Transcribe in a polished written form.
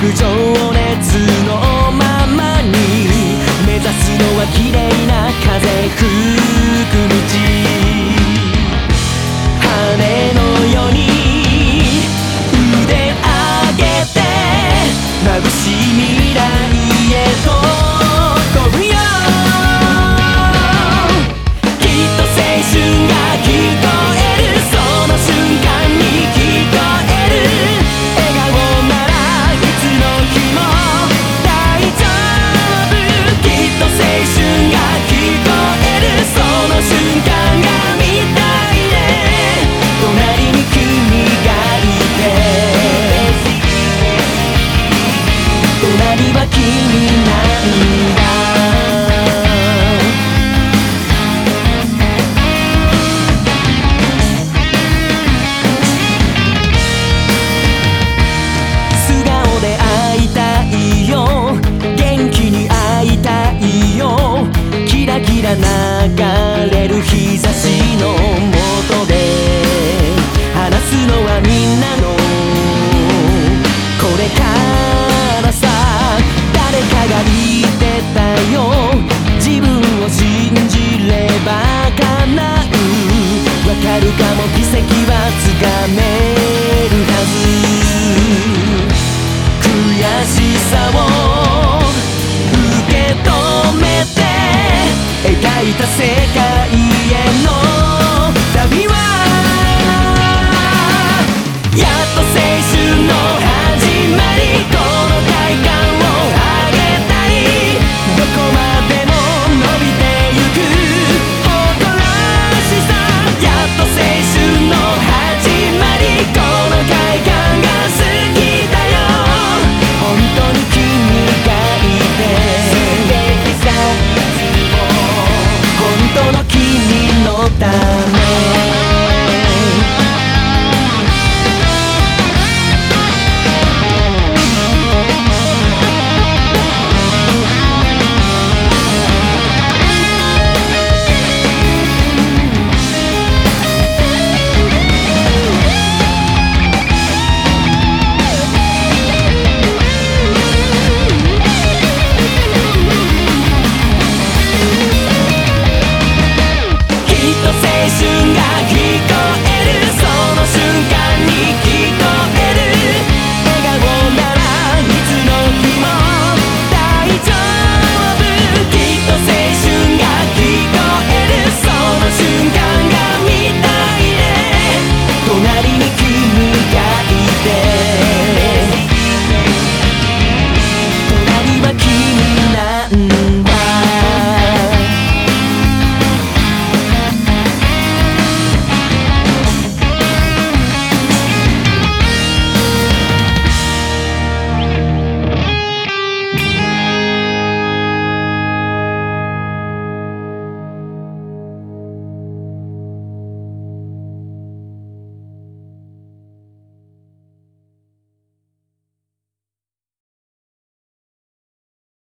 情熱のままに目指すのは綺麗な風吹く道、羽のように腕上げて眩しい未来へと飛ぶよ。きっと青春が聞こえる、その瞬間に聞こえる。笑顔ならいつの日も大丈夫。きっと青春が聞こえる、その瞬間が見たいね。隣に君がいて隣は君なんだ。素顔で会いたいよ、元気に会いたいよ。キラキラ流れる日差しの下で話すのはみんなのこれからさ。誰かが言ってたよ、自分を信じれば叶う。わかるかも、奇跡はつかめ